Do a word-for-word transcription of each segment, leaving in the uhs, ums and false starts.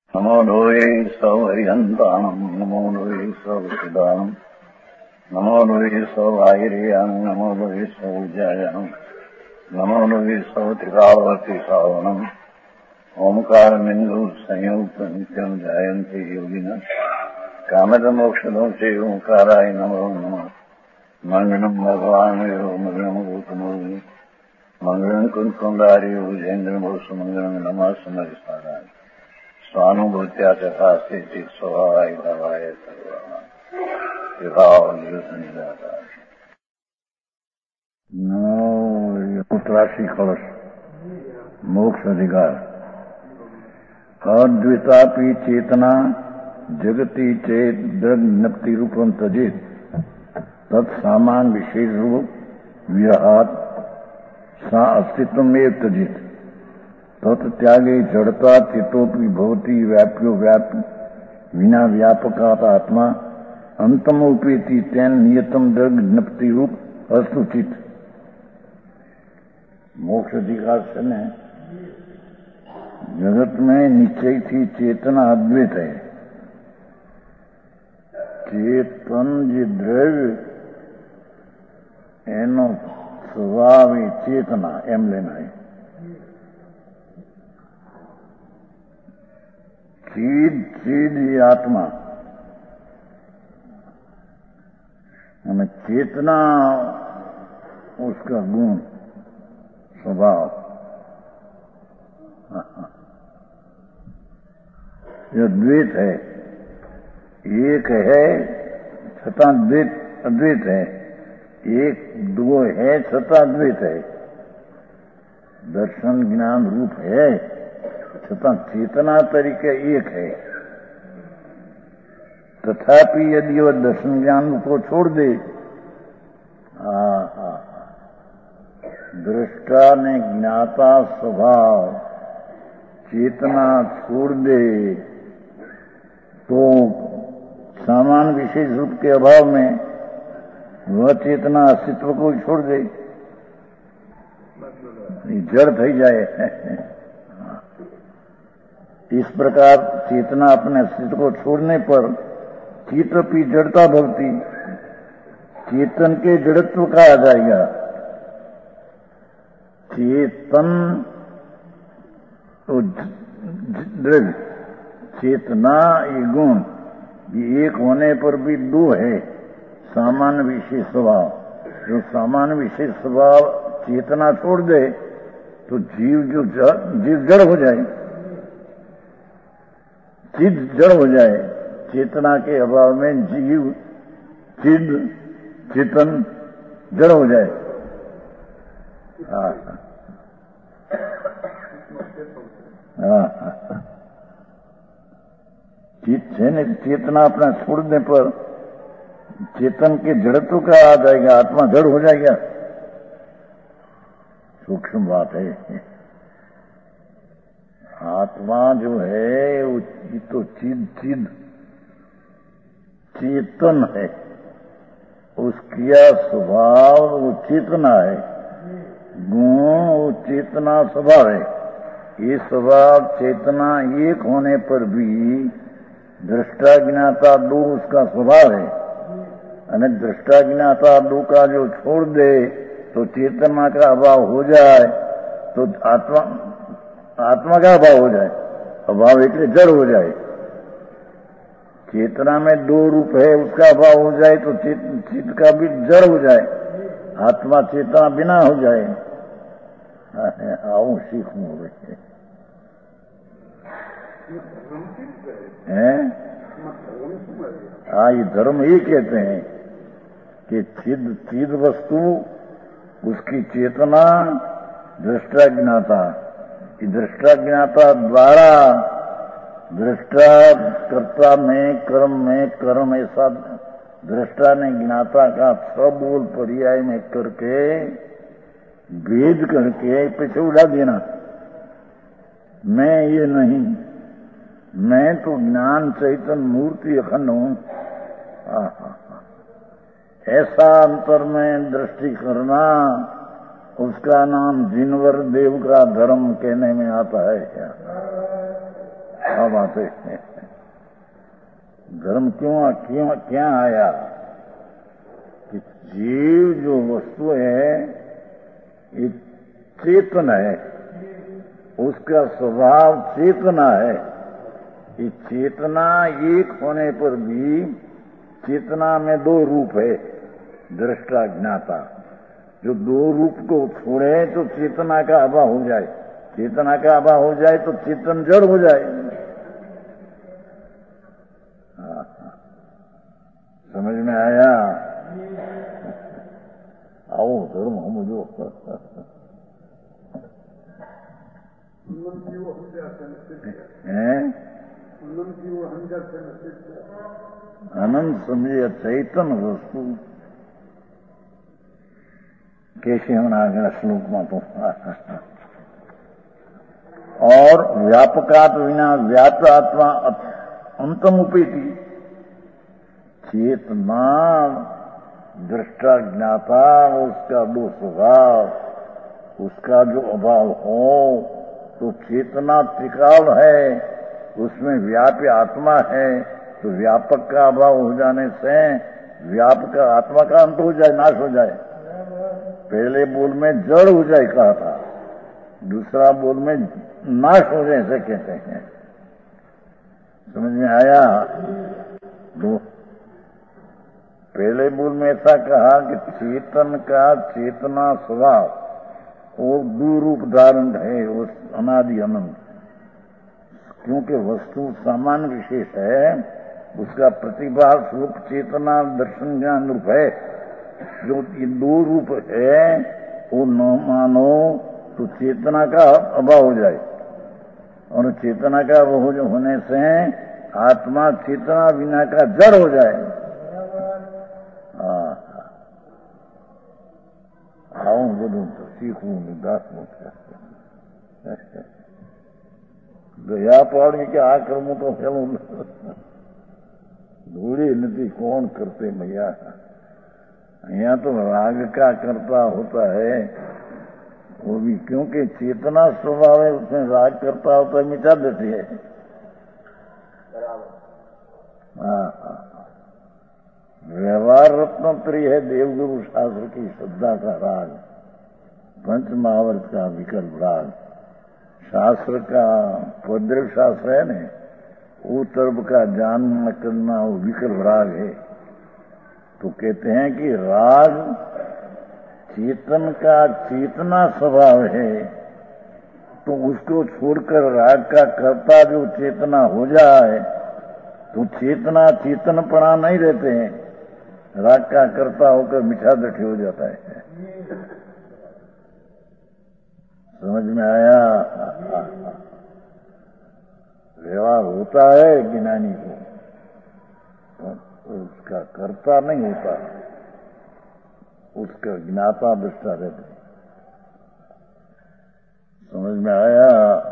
नमो लोये सौहरिहन्ताणम् नमो लोये सौचिदानम् नमो लोये सौभागिर्याम् नमो लोये सौज्यायाम् नमो लोये सौत्रिकावती सावनम् ओंकारमिन्दु संयुक्त नित्यम् जायन्ते योगिनः कामदमोक्षदो च ओंकाराय नमो नमः मङ्गलम् भगवान् यो मङ्गलम् गौतमो मङ्गलम् कुन्कुण्डार्यो जयेन्द्रमोसु मङ्गलम् नमः समरिसाराय स्वानुभूत्या तथा स्थिति स्वभावाय भावाय उत्तराशी कलश मोक्ष अधिकार अद्वितापि चेतना जगति चेत ज्ञप्ति रूपम तजित तत्सामान विशेष रूप व्यहात सा अस्तित्वमेव तजित तत्त्यागे जड़ता चितोपि भवती व्याप्यो व्याप विना व्यापकात आत्मा अंतमोपेति तेन नियतम दर्ग ज्ञप्ति रूप अस्तुचित। मोक्ष अधिकार से ने जगत में निश्चय थी चेतना अद्वैत है। चेतन जे द्रव्य एनो स्वभाव चेतना एम लेना है। चीज चीज ही आत्मा हमें चेतना उसका गुण स्वभाव यह द्वैत है। एक है छठा द्वैत अद्वैत है। एक दो है छठा द्वैत है। दर्शन ज्ञान रूप है तथा चेतना तरीके एक है। तथापि यदि वह दर्शन ज्ञान को छोड़ दे हाँ हाँ दृष्टा ने ज्ञाता स्वभाव चेतना छोड़ दे तो सामान्य विशेष रूप के अभाव में वह चेतना अस्तित्व को छोड़ दे जड़ थई जाए। इस प्रकार चेतना अपने अस्तित्व को छोड़ने पर चित्तपि जड़ता भवती चेतन के जड़त्व कहा जाएगा। चेतन तो द्रव्य चेतना ये गुण ये एक होने पर भी दो है सामान्य विशेष स्वभाव। जो सामान्य विशेष स्वभाव चेतना छोड़ दे तो जीव जो जीव जड़ हो जाए चिद जड़ हो जाए। चेतना के अभाव में जीव चिद चेतन जड़ हो जाए। हाँ हाँ चित है न चेतना अपना छोड़ने पर चेतन के जड़त्व का आ जाएगा। आत्मा जड़ हो जाएगा। सूक्ष्म बात है। आत्मा जो है वो तो चिद चिद चेतन है। उसका स्वभाव वो चेतना है। गुण वो चेतना स्वभाव है। ये स्वभाव चेतना एक होने पर भी दृष्टा ज्ञाता दो उसका स्वभाव है। अने दृष्टा ज्ञाता दो का जो छोड़ दे तो चेतना का अभाव हो जाए तो आत्मा आत्मा का अभाव हो जाए। अभाव एक जड़ हो जाए। चेतना में दो रूप है उसका अभाव हो जाए तो चित चित का भी जड़ हो जाए। आत्मा चेतना बिना हो जाए। आओ सीखूं हैं। हाँ ये धर्म ही कहते हैं कि चिद चिद वस्तु उसकी चेतना दृष्टा ज्ञाता दृष्टा ज्ञाता द्वारा दृष्टा कर्ता में कर्म में कर्म ऐसा दृष्टा ने ज्ञाता का सबोल पर्याय में करके भेद करके पीछे उड़ा देना। मैं ये नहीं मैं तो ज्ञान चैतन्य मूर्ति अखंड हूं। ऐसा अंतर में दृष्टि करना उसका नाम जिनवर देव का धर्म कहने में आता है क्या? क्या बात है। धर्म क्यों क्यों क्या आया कि जीव जो वस्तु है ये चेतन है, उसका स्वभाव चेतना है। ये चेतना एक होने पर भी चेतना में दो रूप है, दृष्टा ज्ञाता। जो दो रूप को छोड़े तो चेतना का अभाव हो जाए, चेतना का अभाव हो जाए तो चेतन जड़ हो जाए। हाँ, समझ में आया? आओ धर्म हम जो हैं अनंत समझे चैतन वस्तु कैसे हम आगे श्लोक में तो और व्यापकात विना व्याप्त आत्मा अंतम उपेती। चेतना दृष्टा ज्ञाता उसका दो स्वभाव, उसका जो अभाव हो तो चेतना त्रिकाल है, उसमें व्याप्य आत्मा है, तो व्यापक का अभाव हो जाने से व्यापक आत्मा का अंत हो जाए, नाश हो जाए। पहले बोल में जड़ हो जाए कहा था, दूसरा बोल में नाश हो जाए ऐसे कहते हैं। समझ में आया? दो पहले बोल में ऐसा कहा कि चेतन का चेतना स्वभाव वो दो रूप धारण है, वो अनादि अनंत। क्योंकि वस्तु सामान्य विशेष है, उसका प्रतिभा रूप चेतना दर्शन ज्ञान रूप है। जो ये दो रूप है वो न मानो तो चेतना का अभाव हो जाए, और चेतना का अभाव होने से आत्मा चेतना बिना का जड़ हो जाए। हाँ, आओ बोलूं तो सीखूं दास गया पाड़ी के आक्रमण तो फैलू धूड़ी नदी कौन करते मैया। यहाँ तो राग का करता होता है, वो भी क्योंकि चेतना स्वभाव है, उसमें राग करता होता है, मिटा देती है। हाँ हाँ, व्यवहार रत्नोत्री है देवगुरु शास्त्र की श्रद्धा का राग, पंच महावर्त का विकल्प राग। शास्त्र का पद्रिक शास्त्र है न, वो तरफ का जानना करना वो विकल्प राग है। तो कहते हैं कि राग चेतन का चेतना स्वभाव है, तो उसको छोड़कर राग का कर्ता जो चेतना हो जाए तो चेतना चेतनपना नहीं रहते हैं, राग का कर्ता होकर मिठा दठी हो जाता है। समझ में आया? व्यवहार होता है ज्ञानी को, उसका कर्ता नहीं होता, उसका ज्ञाता दृष्टा रहते। समझ में आया?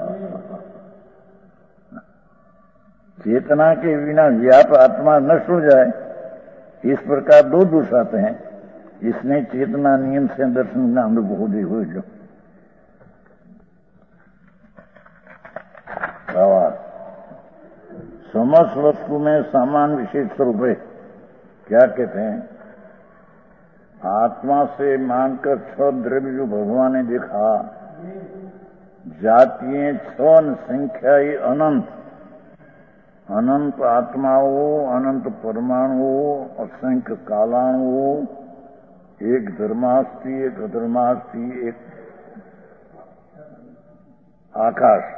चेतना के बिना व्याप आत्मा नष्ट हो जाए, इस प्रकार दो दोष आते हैं। इसने चेतना नियम से दर्शन ज्ञान बहुदे हो जो समस्त वस्तु में समान विशेष स्वरूप है। क्या कहते हैं? आत्मा से मानकर छह द्रव्य जो भगवान ने देखा, जातियां छह संख्या ही अनंत, अनंत आत्माओं, अनंत परमाणुओं, असंख्य कालाणुओं, एक धर्मास्थी, एक अधर्मास्थी, एक आकाश,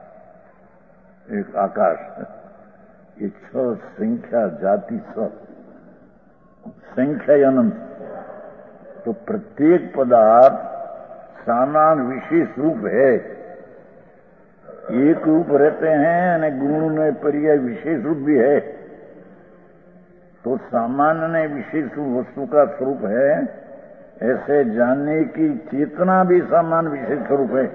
एक आकाश, ये छह संख्या जाति छह संख्या अनंत। तो प्रत्येक पदार्थ सामान विशेष रूप है, एक रूप रहते हैं और गुण में पर्याय विशेष रूप भी है। तो सामान्य विशेष वस्तु का स्वरूप है, ऐसे जानने की चेतना भी सामान्य विशेष स्वरूप है।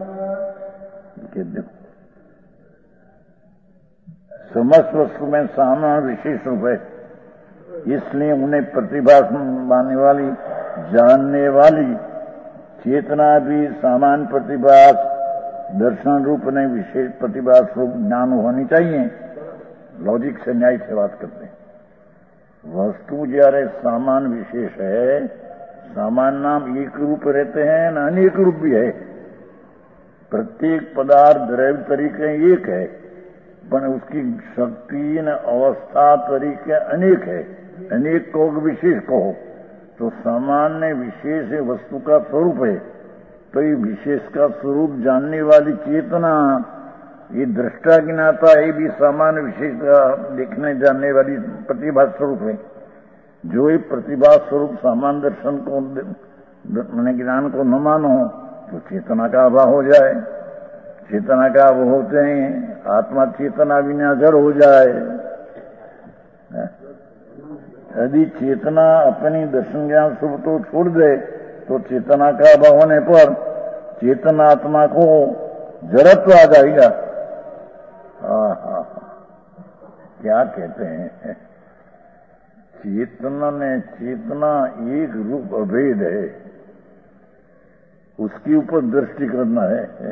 समस्त वस्तु में सामान्य विशेष रूप है, इसलिए उन्हें प्रतिभा मानने वाली, जानने वाली चेतना भी सामान्य प्रतिभा दर्शन रूप नहीं विशेष प्रतिभा स्वरूप ज्ञान होनी चाहिए। लॉजिक से न्याय से बात करते हैं। वस्तु जયારે सामान विशेष है, सामान नाम एक रूप रहते हैं न अनेक रूप भी है। प्रत्येक पदार्थ द्रव्य तरीके एक है, पर उसकी शक्ति न अवस्था तरीके अनेक है। अनेक को विशेष कहो तो सामान्य विशेष वस्तु का स्वरूप है, तो ये विशेष का स्वरूप जानने वाली चेतना, ये दृष्टा ज्ञाता, ये भी सामान्य विशेष का देखने जानने वाली प्रतिभा स्वरूप है। जो ये प्रतिभा स्वरूप सामान्य दर्शन को मैंने ज्ञान को न मानो तो चेतना का अभाव हो जाए। चेतना का अभाव होते हैं आत्मा चेतना बिना जड़ हो जाए। यदि चेतना अपनी दर्शन ज्ञान स्वरूप तो छोड़ दे तो चेतना का अभाव होने पर चेतना आत्मा को जड़त्व आ जाएगा। हाँ हाँ क्या कहते हैं, चेतना ने चेतना एक रूप अभेद है, उसके ऊपर दृष्टि करना है।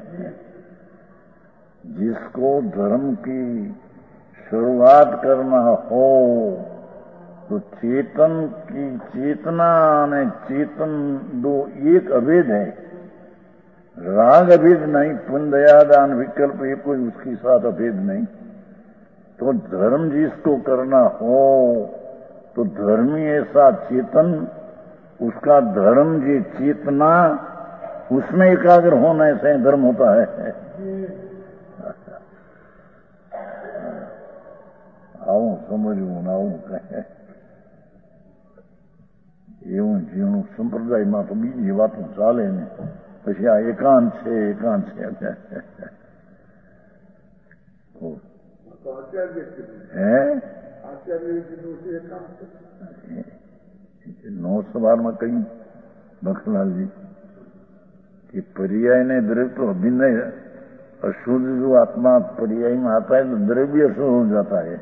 जिसको धर्म की शुरुआत करना हो तो चेतन की चेतना ने चेतन दो एक अभेद है। राग अभेद नहीं, पुण्यदान विकल्प ये कोई उसके साथ अभेद नहीं। तो धर्म जिसको करना हो तो धर्मी ऐसा चेतन, उसका धर्म जी चेतना, उसमें एकाग्र होने से धर्म होता है। आऊं समझू ना आऊं कहे એવું જીવનું સંપ્રદાયમાં તો બીજી વાતો ચાલે ને, પછી આ એકાંત છે એકાંત છે હે નौ सवार में कही बखलाल जी कि पर्याय ने द्रव्य तो अभिनय अशुद्ध जो आत्मा पर्याय में आता है तो द्रव्य अशुद्ध हो जाता है।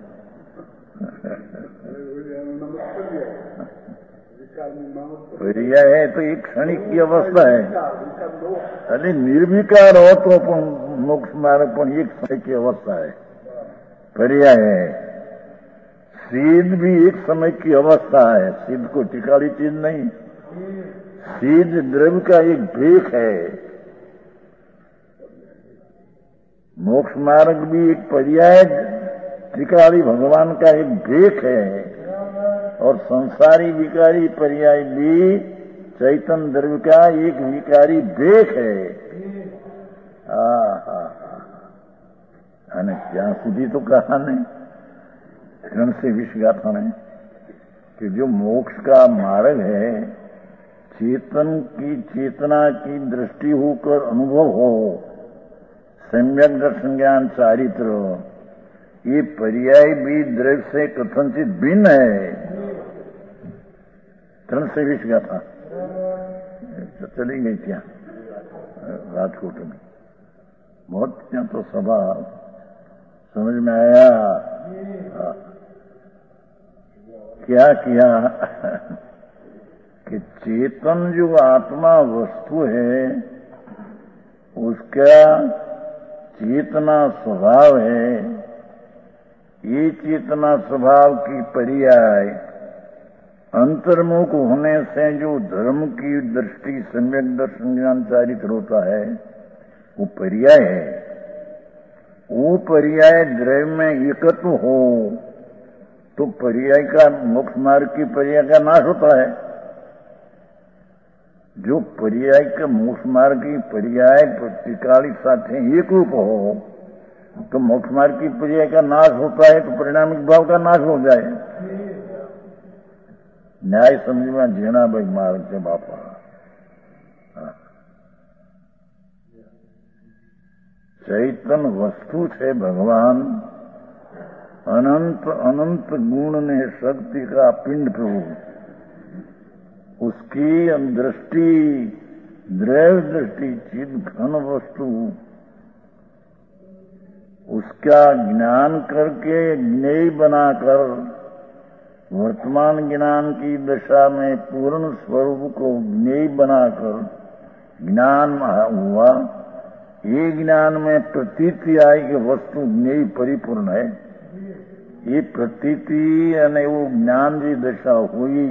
पर्याय है तो एक क्षणिक की अवस्था है। अरे निर्विकार हो तो मोक्ष मार्ग पर एक समय की अवस्था है। पर्याय है। सिद्ध भी एक समय की अवस्था है, सिद्ध को टिकाली चीज नहीं। सिद्ध द्रव्य का एक भेक है। मोक्ष मार्ग भी एक पर्याय टिकाली भगवान का एक भेक है, और संसारी विकारी पर्याय भी चैतन्य द्रव्य का एक विकारी भेक है। અને ત્યાં સુધી તો कहा नहीं, क्षण से विष गाथा नहीं कि जो मोक्ष का मार्ग है, चेतन की चेतना की दृष्टि होकर अनुभव हो, सम्यक दर्शन ज्ञान चारित्र, ये पर्याय भी द्रव्य से कथनचित भिन्न है। क्षण से विष गाथा चली गई क्या राजकोट में, बहुत क्या तो सभा समझ में आया। क्या किया कि चेतन जो आत्मा वस्तु है, उसका चेतना स्वभाव है। ये चेतना स्वभाव की पर्याय अंतर्मुख होने से जो धर्म की दृष्टि सम्यक दर्शन ज्ञान चारित्र होता है, वो पर्याय है। वो पर्याय द्रव्य में एकत्व हो तो पर्याय का मोक्ष मार्ग की पर्याय का नाश होता है। जो पर्याय का मोक्ष मार्ग की पर्याय प्रतिकाली साथ एक रूप हो तो मोक्ष मार्ग की पर्याय का नाश होता है, तो परिणामिक भाव का नाश हो जाए। न्याय समझ में जेना भाई मार्ग से बापा चैतन वस्तु से भगवान अनंत अनंत गुण ने शक्ति का पिंड प्रभु, उसकी दृष्टि द्रव्य दृष्टि चिद घन वस्तु, उसका ज्ञान करके ज्ञेय बनाकर वर्तमान ज्ञान की दशा में पूर्ण स्वरूप को ज्ञेय बनाकर ज्ञान हुआ, ये ज्ञान में प्रतीति आई कि वस्तु ज्ञेय परिपूर्ण है, ये प्रतीति अने वो ज्ञान जी दशा हुई,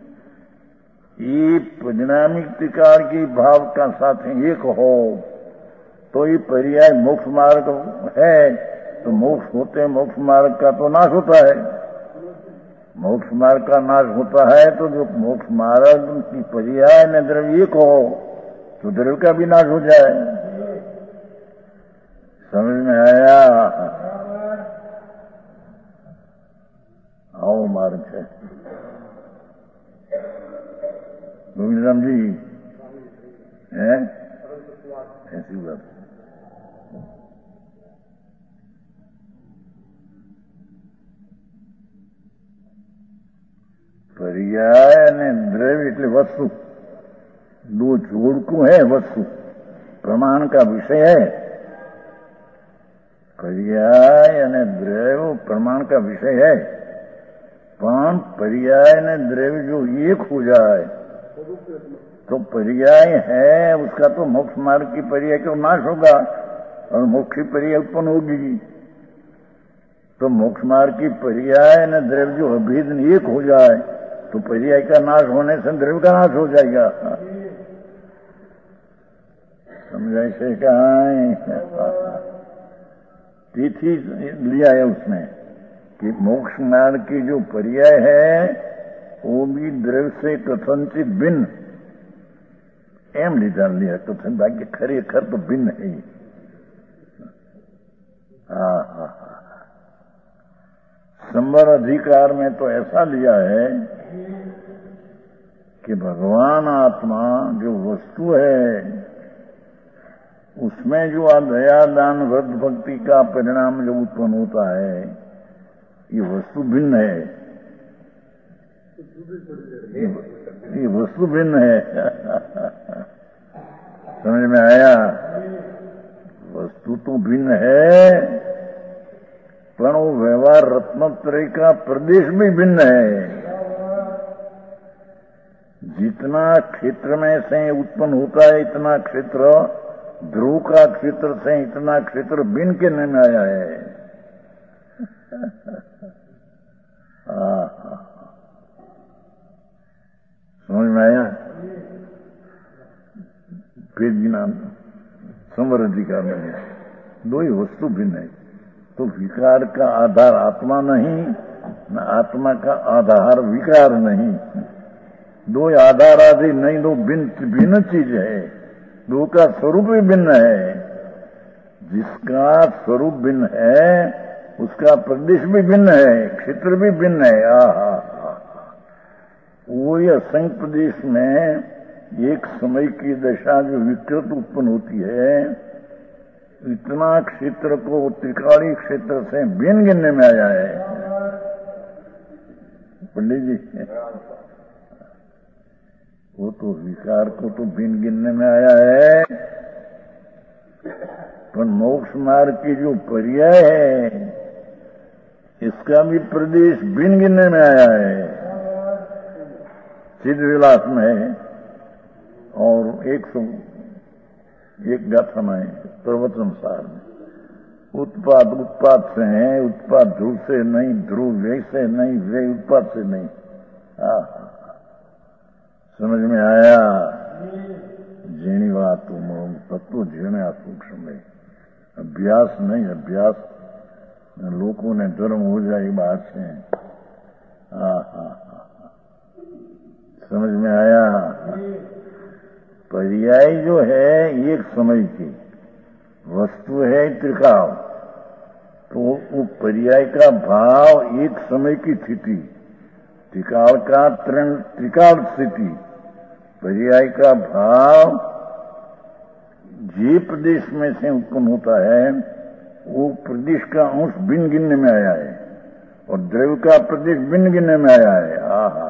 ये परिणामिक त्रिकाल की भाव का साथ एक हो तो ये पर्याय मोक्ष मार्ग है। तो मोक्ष होते मोक्ष मार्ग का तो नाश होता है, मोक्ष मार्ग का नाश होता है तो जो मोक्ष मार्ग की पर्याय में द्रव्य एक हो तो द्रव्य का भी नाश हो जाए। समझ में आया? आओ मार्ग है गोविंद राम जी है, ऐसी बात। पर्याय ने द्रव्य એટલે वस्तु, दो जोड़कू है वस्तु, प्रमाण का विषय है। पर्याय અને द्रव्य प्रमाण का विषय है, पण पर्याय ने द्रव्य जो एक हो जाए तो पर्याय है उसका तो मोक्ष मार्ग की पर्याय का नाश होगा और मोक्ष की पर्याय उत्पन्न होगी। तो मोक्ष मार्ग की पर्याय ने द्रव्य जो अभेद एक हो जाए तो पर्याय का नाश होने से द्रव्य का नाश हो जाएगा। समझाए से कहा तिथि लिया है उसने कि मोक्ष मार्ग की जो पर्याय है वो भी द्रव्य से कथनचित भिन्न एम लीधा लिया, कथन बाकी खरेखर तो भिन्न है। हाँ हाँ हाँ, संवर अधिकार में तो ऐसा लिया है कि भगवान आत्मा जो वस्तु है उसमें जो दया दान व्रत भक्ति का परिणाम जो उत्पन्न होता है ये वस्तु भिन्न है, ये वस्तु भिन्न है। समझ में आया? वस्तु तो भिन्न है पर वो व्यवहार रत्नत्रय का प्रदेश भी भिन्न है। जितना क्षेत्र में से उत्पन्न होता है इतना क्षेत्र, ध्रुव का क्षेत्र से इतना क्षेत्र भिन्न के नाम में आया है। समझ में आया? फिर बिना संवर अधिकार में दो ही वस्तु भिन्न है, तो विकार का आधार आत्मा नहीं न आत्मा का आधार विकार नहीं, दो आधार आदि नहीं, दो भिन्न भिन्न चीज है, दो का स्वरूप भी भिन्न है। जिसका स्वरूप भिन्न है उसका प्रदेश भी भिन्न है, क्षेत्र भी भिन्न है। आहा, वही असंख्य प्रदेश में एक समय की दशा जो विकृत उत्पन्न होती है, इतना क्षेत्र को त्रिकाली क्षेत्र से भिन्न गिनने में आया है। पंडित जी, वो तो विकार को तो भिन्न गिनने में आया है, पर मोक्ष मार्ग की जो पर्याय है इसका भी प्रदेश भिन्न गिनने में आया है। चिद विलास में और एक सौ एक गाथा में प्रवचन सार में उत्पाद उत्पाद से है, उत्पाद ध्रुव से नहीं, ध्रुव व्यय से नहीं, व्यय उत्पाद से नहीं। हाँ, समझ में आया? जीणी बात तत्व जीणे आ सूक्ष्म में अभ्यास नहीं, अभ्यास लोगों ने धर्म हो जाए बात से। हाँ हाँ हाँ, समझ में आया? पर्याय जो है एक समय की वस्तु है त्रिकाल, तो वो पर्याय का भाव एक समय की स्थिति, त्रिकाल का त्रिकाल स्थिति, पर्याय का भाव जे प्रदेश में से उत्पन्न होता है वो प्रदेश का अंश भिन्न गिनने में आया है और द्रव्य का प्रदेश भिन्न गिनने में आया है। आहा,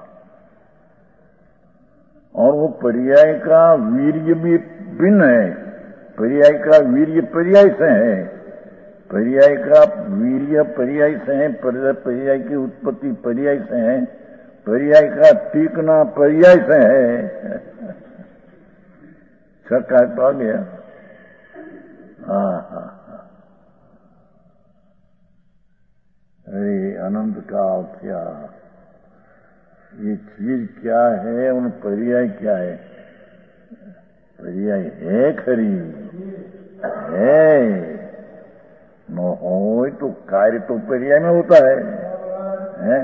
और वो पर्याय का वीर्य भी भिन्न है, पर्याय का वीर्य पर्याय से है, पर्याय का वीर्य पर्याय से है, पर्याय की उत्पत्ति पर्याय से है, पर्याय का टीकना पर्याय से है। छक्का तो आ गया। हाँ हाँ हाँ। अरे अनंत काल क्या, ये चीज क्या है, उन पर्याय क्या है? पर्याय है खरी है, न हो तो कार्य तो पर्याय में होता है, है?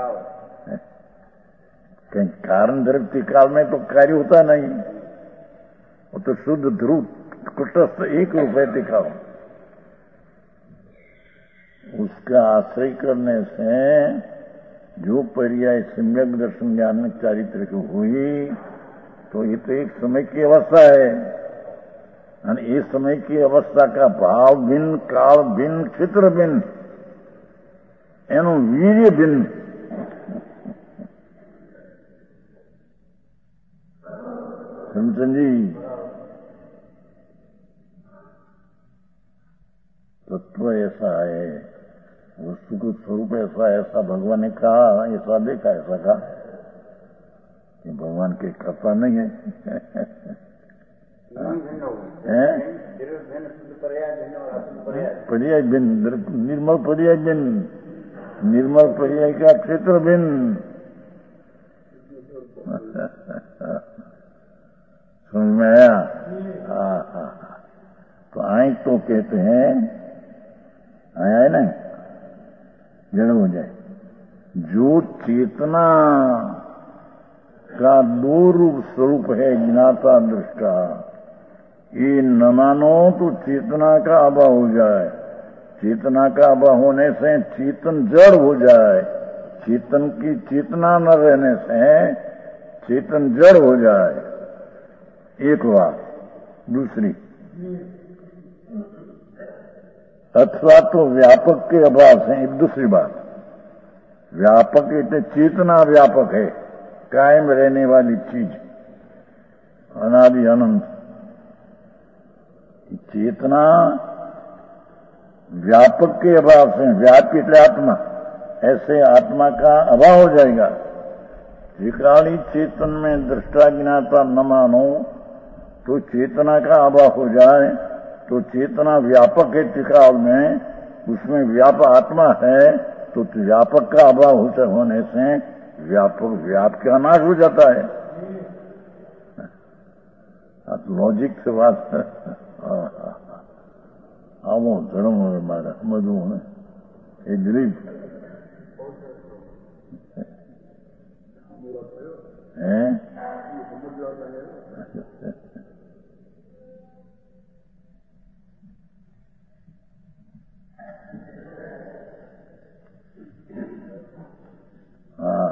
कहीं कारण द्रव्य काल में तो कार्य होता नहीं, वो तो शुद्ध ध्रुव कुटस्थ एक रूप है दिखाओ। उसका आश्रय करने से जो पर्याय सम्यक दर्शन ज्ञान में चारित्र की हुई, तो ये तो एक समय की अवस्था है, और इस समय की अवस्था का भाव भिन्न, काल भिन्न, क्षेत्र भिन्न, एनो वीर्य भिन्न। समझन जी, तत्व ऐसा है, वस्तु को स्वरूप ऐसा ऐसा भगवान ने कहा, ऐसा देखा, ऐसा कहा कि भगवान के कर्ता नहीं है। पर्याय भिन्न, निर्मल पर्याय भिन्न, निर्मल पर्याय का क्षेत्र भिन्न। समझ में आया? हाँ हाँ। तो आए तो कहते हैं, आया है ना, जड़ हो जाए। जो चेतना का दो रूप स्वरूप है, ज्ञाता दृष्टा, ये न मानो तो चेतना का अभाव हो जाए। चेतना का अभाव होने से चेतन जड़ हो जाए, चेतन की चेतना न रहने से चेतन जड़ हो जाए, एक बात। दूसरी, अथवा तो व्यापक के अभाव से, एक दूसरी बात, व्यापक इतने चेतना व्यापक है, कायम रहने वाली चीज, अनादि अनंत। चेतना व्यापक के अभाव से, व्यापी એટલે आत्मा, ऐसे आत्मा का अभाव हो जाएगा। त्रिकाली चेतन में दृष्टा ज्ञाता न मानो तो चेतना का अभाव हो जाए, तो चेतना व्यापक है त्रिकाल में, उसमें व्याप आत्मा है, तो व्यापक का अभाव होने से व्यापक व्याप का नाश हो जाता है। लॉजिक से बात है। आवो धर्म मारा मधु है એ દિલીપ હે हाँ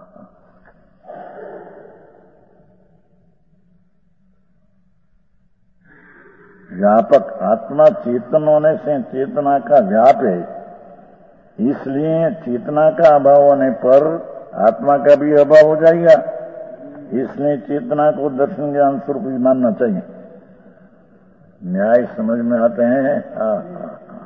व्यापक आत्मा चेतन होने से चेतना का व्याप है, इसलिए चेतना का अभाव होने पर आत्मा का भी अभाव हो जाएगा, इसलिए चेतना को दर्शन ज्ञान स्वरूप ही मानना चाहिए। न्याय समझ में आते हैं? हाँ हाँ हाँ।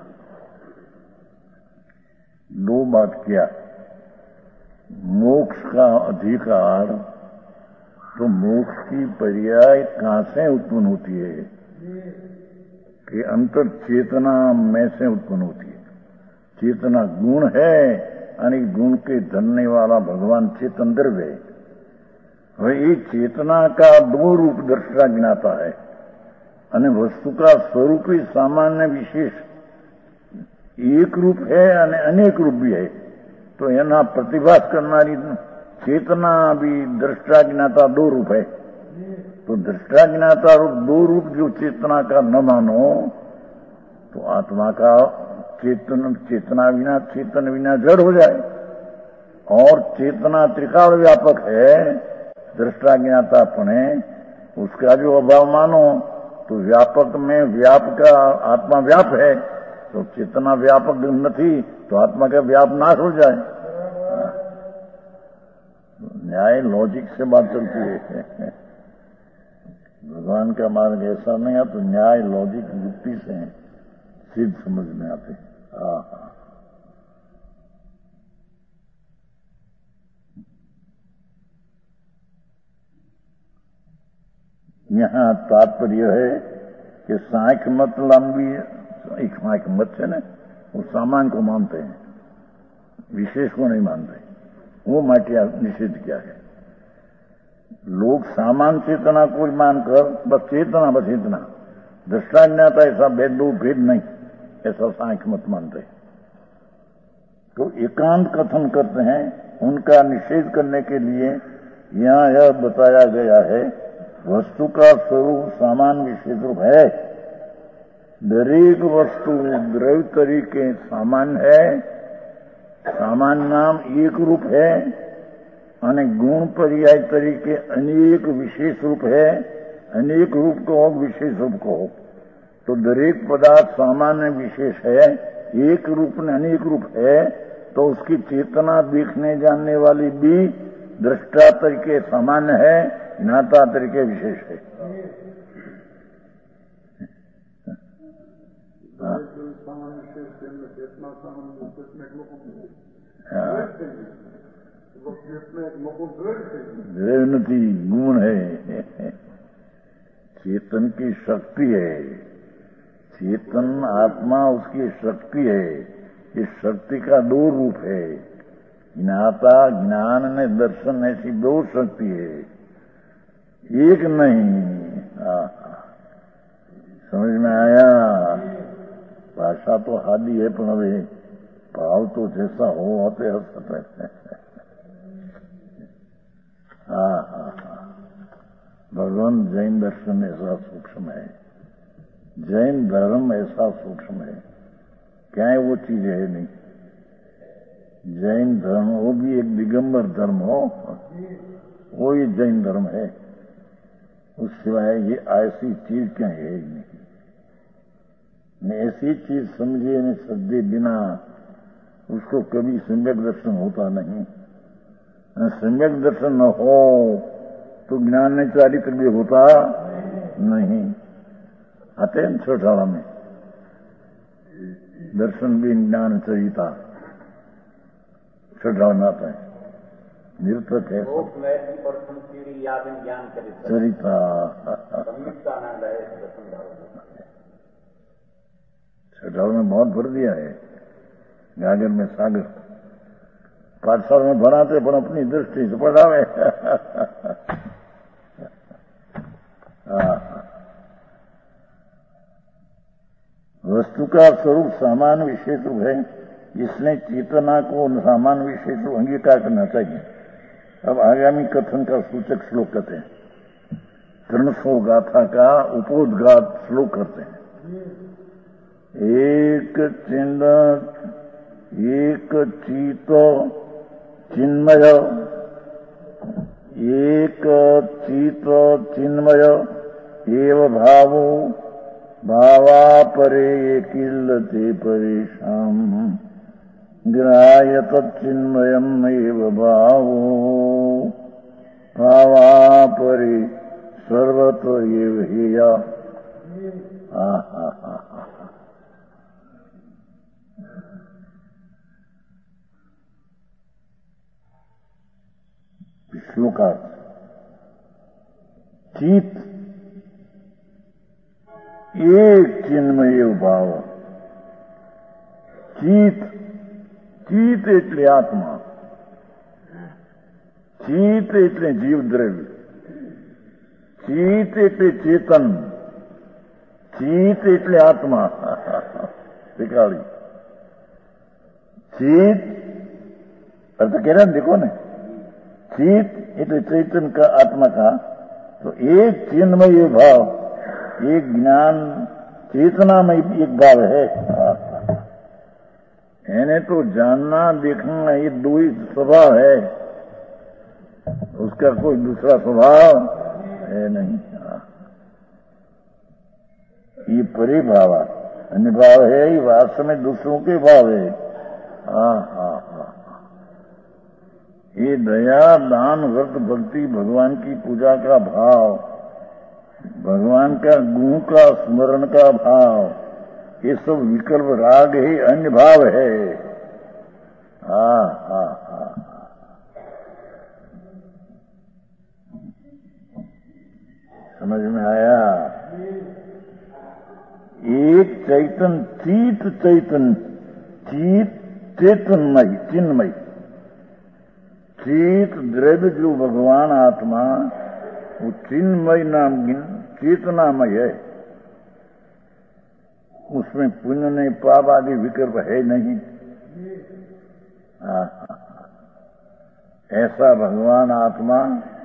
दो बात किया, मोक्ष का अधिकार, तो मोक्ष की पर्याय कहां से उत्पन्न होती है कि अंतर चेतना में से उत्पन्न होती है। चेतना गुण है, अनेक गुण के धरने वाला भगवान चेतन द्रव्य है। वही चेतना का दो रूप दृष्टा ज्ञाता है, અને वस्तु का स्वरूप ही सामान्य विशेष एक रूप है અને अनेक रूप भी है। तो एना प्रतिभास करनारी चेतना भी दृष्टा ज्ञाता दो रूप है। तो दृष्टा ज्ञाता रूप दो रूप जो चेतना का न मानो, तो आत्मा का चेतन चेतना बिना चेतन बिना जड़ हो जाए। और चेतना त्रिकाल व्यापक है, दृष्टा ज्ञाता अपने, उसका जो अभाव मानो, तो व्यापक में व्याप का आत्मा व्याप है, तो चेतना व्यापक नहीं तो आत्मा का व्याप नाश हो जाए। न्याय लॉजिक से बात चलती है। भगवान का मार्ग ऐसा नहीं है, तो न्याय लॉजिक युक्ति से सिद्ध समझ में आते। हाँ हाँ। यहाँ तात्पर्य है कि सांख्य मत लंबी एक सांख्य मत है ना, वो सामान्य को मानते हैं, विशेष को नहीं मानते। वो माटिया निषेध किया है। लोग सामान्य चेतना को मानकर बस चेतना बस इतना, दृष्टाज्ञाता ऐसा भेद दो भेद नहीं, ऐसा सांख्य मत मानते। तो एकांत कथन करते हैं, उनका निषेध करने के लिए यहां यह बताया गया है, वस्तु का स्वरूप समान विशेष रूप है। दरेक वस्तु द्रव्य तरीके सामान्य है, सामान्य नाम एक रूप है, अनेक गुण पर्याय तरीके अनेक विशेष रूप है। अनेक रूप कहो विशेष रूप कहो, तो दरेक पदार्थ सामान्य विशेष है, एक रूप में अनेक रूप है, तो उसकी चेतना देखने जानने वाली भी दृष्टा तरीके सामान्य है, ज्ञाता तरीके विशेष है। द्रव्य गुण है, चेतन की शक्ति है, चेतन आत्मा उसकी शक्ति है। इस शक्ति का दो रूप है, ज्ञाता ज्ञान में दर्शन ऐसी दो शक्ति है, एक नहीं। आ, समझ में आया? भाषा तो हादी है, पर હવે भाव तो जैसा हो होते हंसते। हाँ हाँ हाँ, भगवान जैन दर्शन ऐसा सूक्ष्म है, जैन धर्म ऐसा सूक्ष्म है, क्या है वो चीज है नहीं। जैन धर्म वो भी एक दिगंबर धर्म हो, वो ही जैन धर्म है। उस सिवाय ये ऐसी चीज क्या है ही नहीं। ऐसी चीज समझे न श्रद्धे बिना उसको कभी सम्यक दर्शन होता नहीं। सम्यक दर्शन न हो तो ज्ञान चारित्र भी होता नहीं। आते हैं छोटाड़ा में दर्शन भी ज्ञान चरिता छोटाड़ा में आता है, निरर्थक है चरिता। छोटाड़ा में बहुत भर दिया है, गागर में सागर। पाठशाला में भराते पर अपनी दृष्टि से पढ़ावे। वस्तु का स्वरूप समान विशेष रूप है, इसने चेतना को समान विशेष रूप अंगीकार करना चाहिए। अब आगामी कथन का सूचक श्लोक कहते हैं, तीन सौ गाथा का उपोद्घात श्लोक करते हैं। एक चिन्ह एक चीत चिन्मय, एक चित चिन्मय एव भावो भावापरे किल्लते परेशान ग्राह्य तच्चिन्मयम् एव भावो भावापरे सर्वतो एव हेया। श्लोकार्थ, चित एक चिन्मय भाव, चित चित એટલે આત્મા, ચિત એટલે જીવ દ્રવ્ય, ચિત એટલે ચેતન, ચિત એટલે આત્મા। શીખાડી ચિત अर्थ कह रहे हैं, देखो ना, चित એટલે चैतन्य का आत्मा का, तो एक चिन्मय भाव, एक ज्ञान चेतना में एक भाव है। इन्हें तो जानना देखना ये दो ही स्वभाव है, उसका कोई दूसरा स्वभाव है नहीं। ये परिभाव अन्य भाव है, ये वास्तव में दूसरों के भाव है। हाँ हाँ हाँ, ये दया दान व्रत भक्ति भगवान की पूजा का भाव, भगवान का गुण का स्मरण का भाव, ये सब विकल्प राग ही अन्य भाव है। हाँ हाँ हाँ, समझ में आया? एक चैतन चीत चैतन चीत चेतनमय चिन्मय चीत द्रव्य जो भगवान आत्मा वो चिन्मय नाम चेतनामय है। उसमें पुण्य नहीं पाप आदि विकल्प है नहीं। ऐसा भगवान आत्मा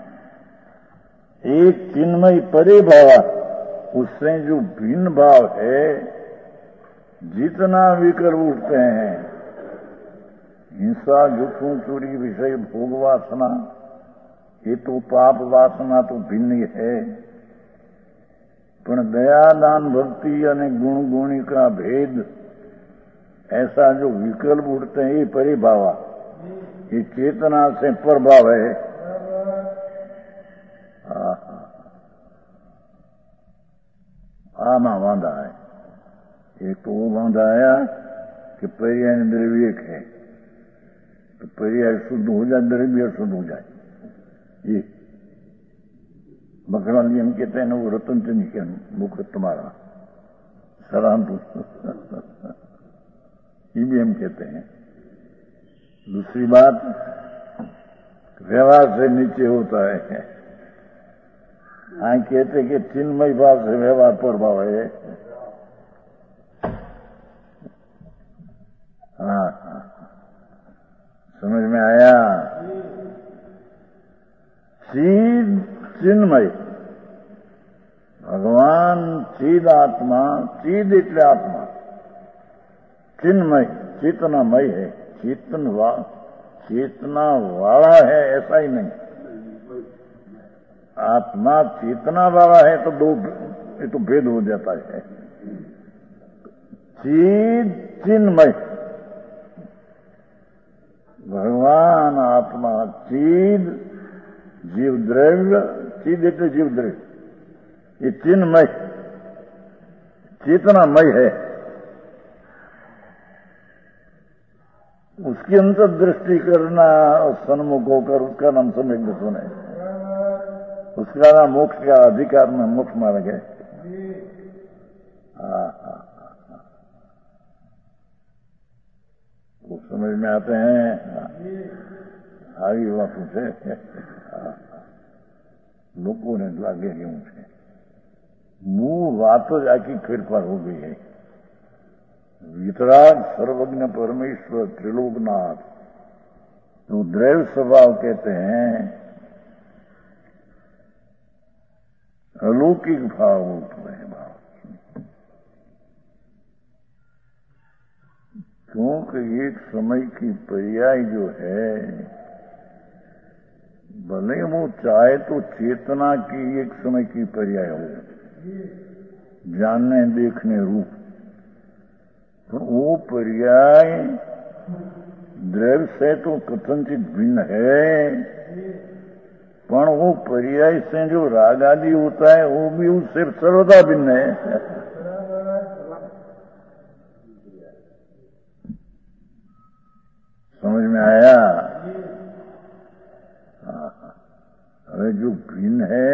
एक चिन्मय परे भाव, उससे जो भिन्न भाव है, जितना विकल्प उठते हैं, हिंसा झूठों चोरी विषय भोग वासना, ये तो पाप वासना तो भिन्न है, पर दया दान भक्ति यानी गुण गुणी का भेद, ऐसा जो विकल्प उठते हैं ये परिभावा, ये चेतना से प्रभाव है। आमा वांधा है, एक तो वो वांधा आया कि पर्याय द्रव्य एक है, तो पर्याय शुद्ध हो जाए, द्रव्य शुद्ध हो जाए। ये बकराली हम कहते हैं ना, वो रतन चंद के मुख तुम्हारा सराम ये भी हम कहते हैं। दूसरी बात, व्यवहार से नीचे होता है। हाँ कहते कि चिन्मय भाव से व्यवहार पर भाव है। हाँ हाँ समझ में आया। चीद चिन्मय भगवान चीद आत्मा, चीद इतने आत्मा चिन्मय चेतनामय है, चेतन वा चेतना वाला है ऐसा ही नहीं। आत्मा चेतना वाला है तो दो, ये तो भेद हो जाता है। चीद चिन्मय भगवान आत्मा चीद जीव द्रव्य, चीद इतने जीव द्रव्य, ये चिन्मय चेतनामय है। उसकी अंतर दृष्टि करना और सन्मुख होकर उसका नाम सम्यक दर्शन है। उसका नाम मोक्ष का अधिकार में मोक्ष माना गया। वो समझ में आते हैं। आगे बात पूछे लोगों ने लागे क्यों उठे, मूल बात तो जाकी फिर पर हो गई है। वितराग सर्वज्ञ परमेश्वर त्रिलोकनाथ तो द्रव्य स्वभाव कहते हैं, अलौकिक भाव होते हैं भाव। क्योंकि एक समय की पर्याय जो है, भले वो चाहे तो चेतना की एक समय की पर्याय हो, जानने देखने रूप, तो वो पर्याय द्रव्य से तो कथनचित भिन्न है, पर वो पर्याय से जो राग आदि होता है वो भी उससे सर्वदा भिन्न है। समझ में आया। अरे जो भिन्न है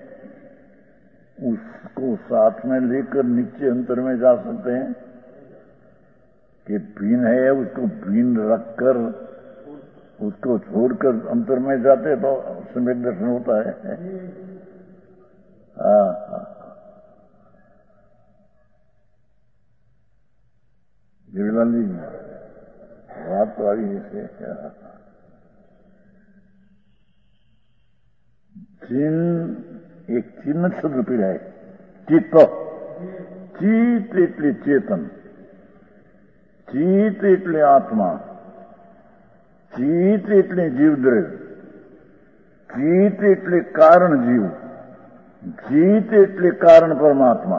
उसको साथ में लेकर नीचे अंतर में जा सकते हैं कि भिन्न है, उसको भिन्न रखकर उसको छोड़कर अंतर में जाते तो सम्यक दर्शन होता है। हाँ हाँ जीवलाल जी बात तो आई है। चिन्ह एक चिन्ह शब्द पीड़ है, चित्त चित એટલે ચેતન, ચિત એટલે આત્મા, ચિત એટલે જીવદ્રવ્ય, ચિત એટલે કારણ જીવ, ચિત એટલે કારણ પરમાત્મા।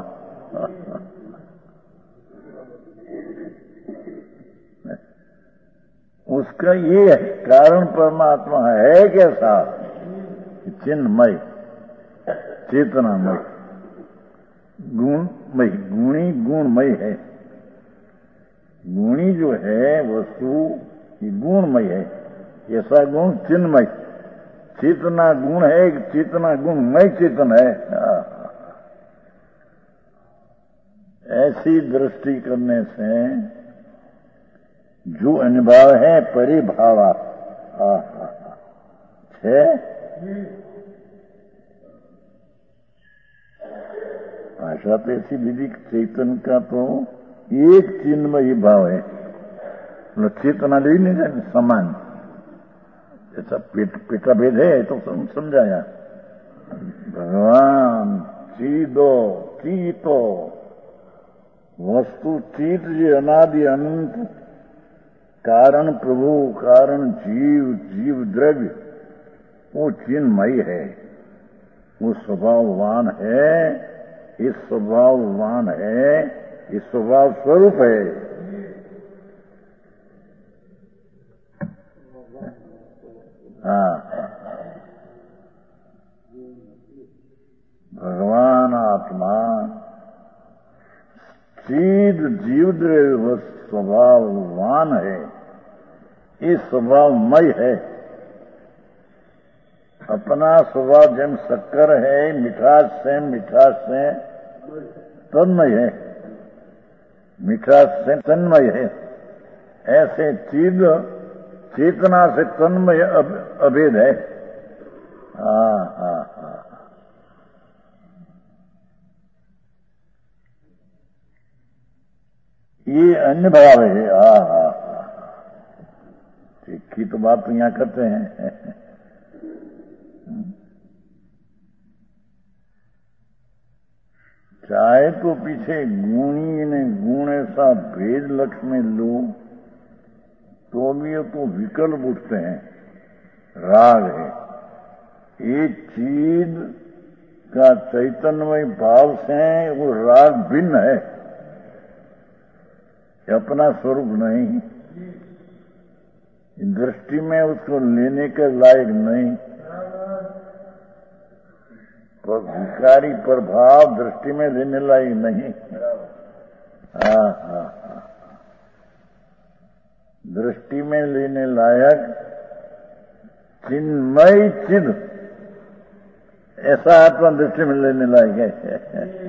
उसका ये है कारण परमात्मा है कैसा, चिन्हमय चेतनामय गुणमय, गुणी गुणमय है। गुणी जो है वस्तु ये गुणमय है, ऐसा गुण चिन्हमय, चेतना गुण है, चेतना गुणमय चेतन है। ऐसी दृष्टि करने से जो अनुभव है परिभाव है। भाषा तो ऐसी दीदी चैतन्य का तो एक चिन्मय भाव है, चेतना ले नहीं जाए समान, ऐसा पेट पेटा भेद है तो समझाया। भगवान चीदो चीतो वस्तु चीत जी अनादि अनंत कारण प्रभु कारण जीव जीव द्रव्य वो चिन्मय है, वो स्वभाववान है, इस स्वभाववान है, इस स्वभाव स्वरूप है। हाँ, भगवान आत्मा चीद जीव द्रव्य स्वभाववान है, ये स्वभावमय है। अपना स्वभाव जन शक्कर है, मिठास से मिठास से तन्मय है, मिठास से तन्मय है। ऐसे चीद चेतना से तन्मय अभेद है। हाँ हाँ हाँ, ये अन्य भाव है। हाँ हाँ हाँ, ठीक की तो बात तो यहां करते हैं। चाहे तो पीछे गुणी ने गुण ऐसा भेद लक्ष्य में लो तो भी ये तो विकल्प उठते हैं। राग है, एक चीज का चैतन्यमय भाव से वो राग भिन्न है, अपना स्वरूप नहीं, दृष्टि में उसको लेने के लायक नहीं। पर विकारी प्रभाव दृष्टि में लेने लायक नहीं। हाँ हाँ हाँ, दृष्टि में लेने लायक चिन्मय चिद ऐसा आत्मा दृष्टि में लेने लायक है।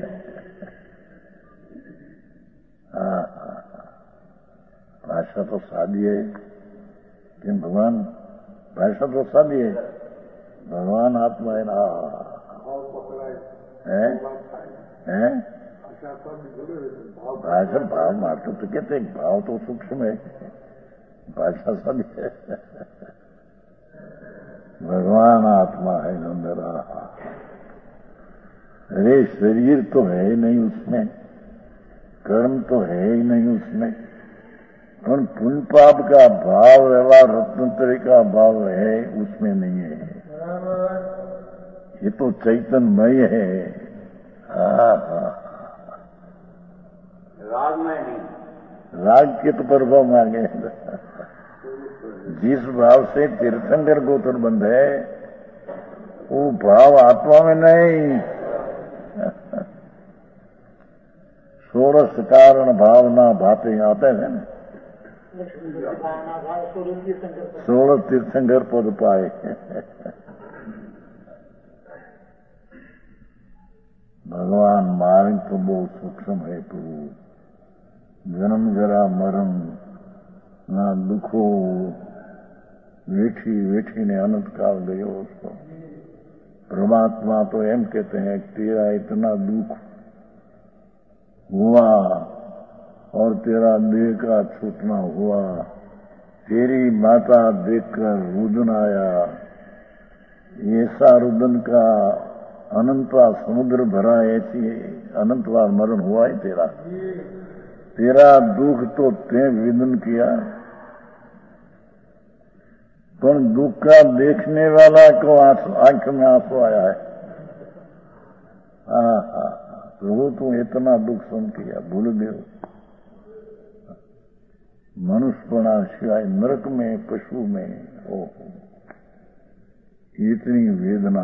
हाँ हाँ, भाषा तो सादी है कि भगवान, भाषा तो सादी है, भगवान आत्मा है ना है, है? भाषा भाव मात्र तो कहते भाव तो सूक्ष्म है, भाषा सादी है। भगवान आत्मा है अंदर। अरे शरीर तो है ही नहीं उसमें, कर्म तो है ही नहीं उसमें, पर पुण्य पाप का भाव व्यवहार रत्नत्रय का भाव है उसमें नहीं है। ये तो चैतन्यमय है। राग में नहीं, राग के तो प्रभाव में आ गए। जिस भाव से तीर्थंकर गोत्र बंध है वो भाव आत्मा में नहीं। षोड़श कारण भावना भाते आते हैं ना, सोलह तीर्थंकर पद पाए। भगवान मार्ग तो बहुत सूक्ष्म है प्रभु, जन्म जरा मरण ना दुखो वेठी वेठी ने अनंत काल गयो उसको। परमात्मा तो एम कहते हैं तेरा इतना दुख हुआ और तेरा देह का छूटना हुआ, तेरी माता देखकर रुदन आया, ऐसा रुदन का अनंतवार समुद्र भरा, ऐसी अनंतवार मरण हुआ है तेरा। तेरा दुख तो ते विदन किया, पर दुख का देखने वाला को आंख में आंसू आया है। हाँ हाँ, प्रभु तू इतना दुख सुन किया, भूल गए मनुष्यपणा सिवाय नरक में पशु में ओ इतनी वेदना।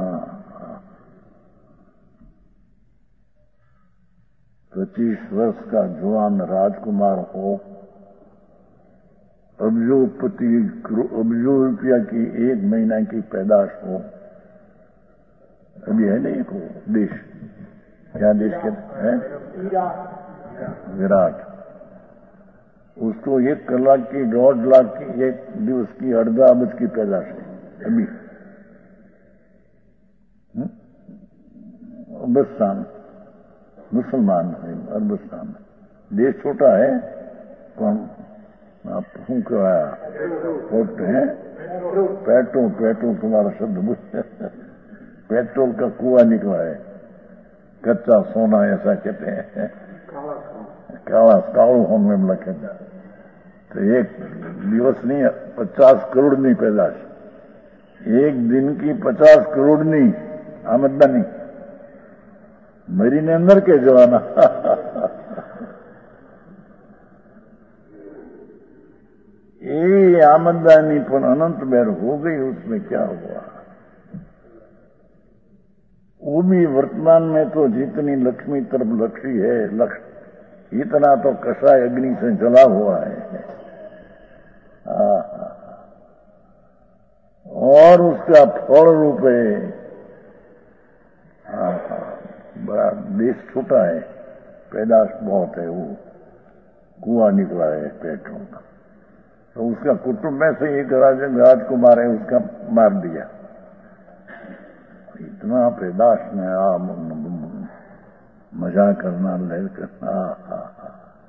पच्चीस वर्ष का जवान राजकुमार हो, अब्जो पति अब्जो रुपया की एक महीना की पैदाश हो, अभी है नहीं को देश, क्या देश के है विराट, उसको एक कलाक की, डेढ़ लाख की, एक दिवस की, अर्धा अबज की पैदाश है अभी। अरबस्तान मुसलमान है, अरबस्तान देश छोटा है, पर आप શું કહેવાય है पेट्रोल, पेट्रोल तुम्हारा शब्द मुझे पेट्रोल का कुआं निकला है, कच्चा सोना ऐसा कहते हैं, काला कालू होने में लगे। तो एक दिवस नहीं, पचास करोड़ नहीं पैदाश, एक दिन की पचास करोड़ नहीं आमदनी मरीने अंदर के जवाना। ये आमदनी पर अनंत बेर हो गई, उसमें क्या हुआ? वो भी वर्तमान में तो जितनी लक्ष्मी तरफ लक्ष्मी है, लक्ष्य इतना तो कषाय अग्नि से जला हुआ है। और उसका फल रूप है, बड़ा देश छोटा है, पैदाश बहुत है, वो कुआं निकला है पेट्रोल का। तो उसका कुटुंब में से एक राजन राजकुमार है, उसका मार दिया। इतना पैदाश में आ मजा करना, लहर करना, आ, आ,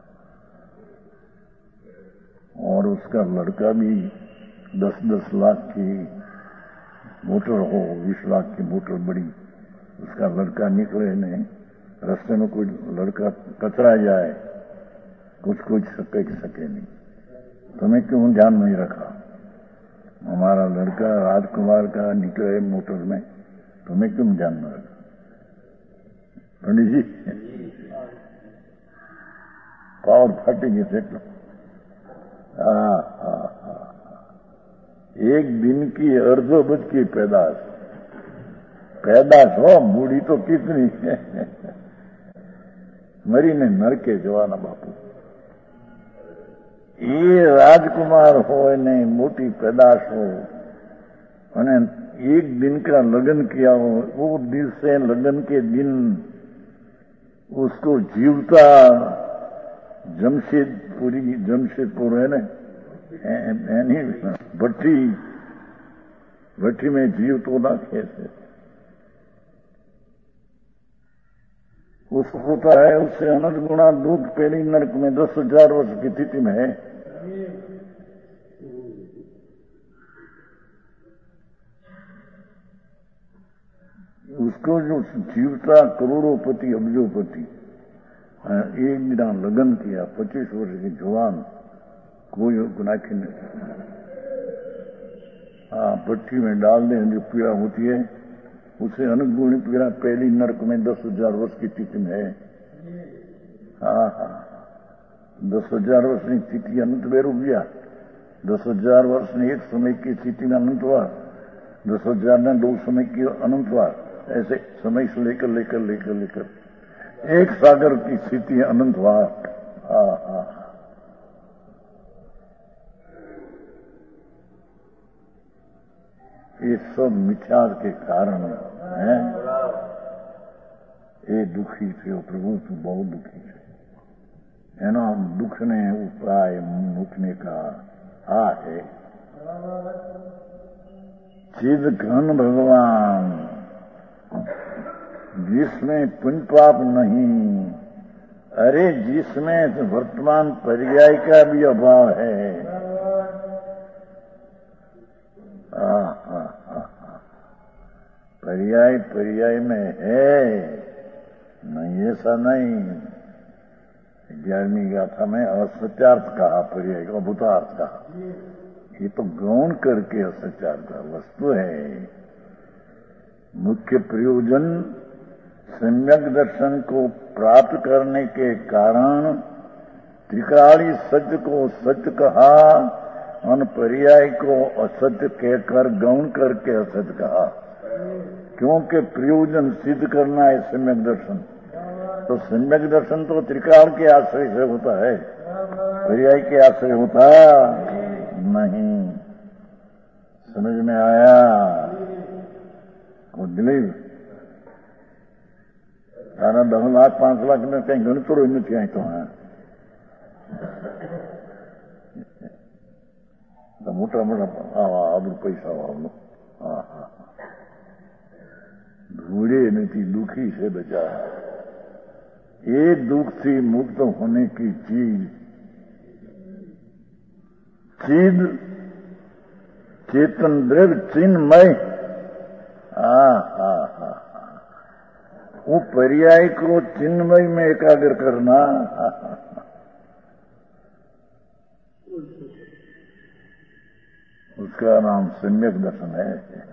और उसका लड़का भी दस दस लाख की मोटर हो, बीस लाख की मोटर बड़ी, उसका लड़का निकले नहीं, रास्ते में कोई लड़का कचरा जाए, कुछ कुछ सके सके नहीं। तुम्हें क्यों ध्यान नहीं रखा? हमारा लड़का राजकुमार का निकले मोटर में, तुम्हें क्यों ध्यान न रखा? पंडित जी पावर फटेगी सेटलो। एक दिन की अर्धो बज की पैदाश, पैदाश हो बूढ़ी तो कितनी मरी ने नर के जवाना बापू। ये राजकुमार हो नहीं, मोटी पैदाश हो, અને एक दिन का लगन किया हो, वो दिन से लगन के दिन उसको जीवता जमशेदपुरी, जमशेदपुर है ना, भट्टी भट्टी में जीव तो ना कैसे उसको होता है, उससे अनंत गुणा दुख पहली नरक में दस हजार वर्ष की स्थिति में है। उसको जो जीवता करोड़ोपति अब्जोपति, एक दिन लगन किया, पच्चीस वर्ष की जवान, कोई गुनाखी नहीं, हाँ भट्टी में डाल दें जो पीड़ा होती है, उसे अनुगुणी पीड़ा पहली नरक में दस हजार वर्ष की स्थिति में है। हाँ हाँ दस हजार वर्ष की स्थिति अनंत बेर हो गया, दस हजार वर्ष ने एक समय की स्थिति में अनंत हुआ, दस हजार ने दो समय की अनंत हुआ, ऐसे समय से लेकर लेकर लेकर लेकर एक सागर की स्थिति अनंत हुआ। हाँ हाँ ये सब मिथ्यार के कारण है। ये दुखी थे प्रभु, तू बहुत दुखी है ना। दुख ने उपाय मुकने का आ है। चिद घन भगवान जिसमें पुण्य पाप नहीं, अरे जिसमें वर्तमान पर्याय का भी अभाव है। आ, आ, आ, आ, पर्याय पर्याय में है नहीं, ऐसा नहीं। ग्यारहवीं गाथा में असत्यार्थ कहा, पर्याय का अभूतार्थ कहा। ये तो गौण करके असत्यार्थ का वस्तु है। मुख्य प्रयोजन सम्यक दर्शन को प्राप्त करने के कारण त्रिकाली सत्य को सत्य कहा और पर्याय को असत्य कहकर गौण करके असत्य कहा, क्योंकि प्रयोजन सिद्ध करना है सम्यक दर्शन। तो सम्यक दर्शन तो त्रिकाल के आश्रय से होता है, पर्याय के आश्रय होता नहीं। समझ में आया? वो दिलीप तारा दस लाख पांच लाख ने कहीं गणतरो નથી અહીં તો હા મોટા મોટા આવા આબરૂ પૈસા વાળો હા હા ढूंढे नहीं दुखी से बचा एक दुख से मुक्त होने की चीज चीज चेतन द्रव्य चिन्मय हा हा हा वो पर्याय को चिन्मय में एकाग्र करना उसका नाम सम्यक दर्शन है।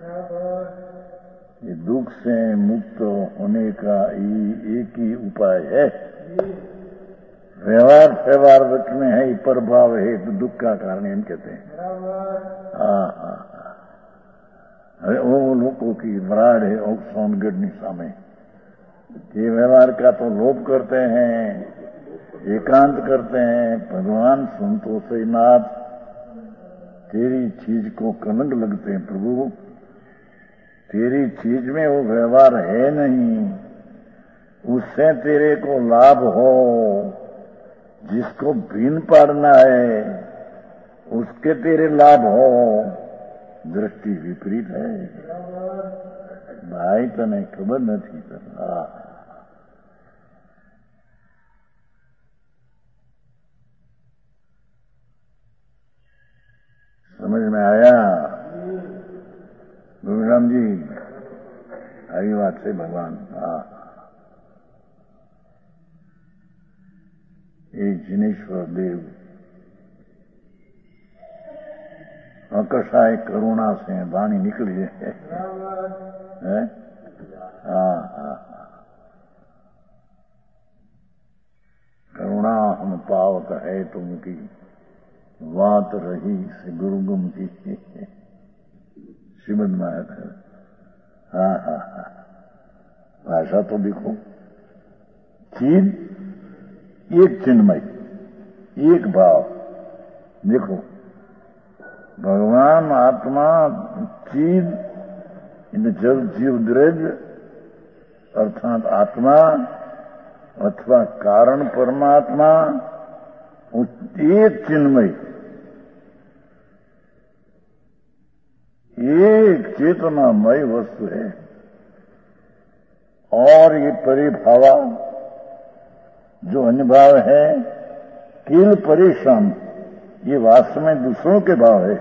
ये दुख से मुक्त होने का एक ही उपाय है। व्यवहार व्यवहार में है प्रभाव है तो दुख का कारण हम कहते हैं। हाँ हाँ હવે वो लोगों की वराड़ है सोनगढ़ सामे ये व्यवहार का तो लोभ करते हैं, एकांत करते हैं। भगवान संतों से नाथ तेरी चीज को कलंक लगते हैं। प्रभु तेरी चीज में वो व्यवहार है नहीं, उससे तेरे को लाभ हो, जिसको बीन पाड़ना है उसके तेरे लाभ हो। दृष्टि विपरीत है भाई, तने खबर नहीं। हाँ समझ में आया गुरुराम जी? आई बात से भगवान। हाँ एक जिनेश्वर देव अकसाय करुणा से वाणी निकली है। हाँ हाँ करुणा हम पावत है तुमकी, बात रही से गुरुगुम की। श्रीमद महाराज। हाँ हाँ हाँ भाषा तो देखो, चीज एक चिन्मय एक भाव। देखो भगवान आत्मा चीज इन जल जीव द्रव्य अर्थात आत्मा अथवा कारण परमात्मा एक चिन्मय एक चेतनामय वस्तु है। और ये परिभावा जो अन्यभाव है कील परिश्रम, ये वास्तव में दूसरों के भाव है।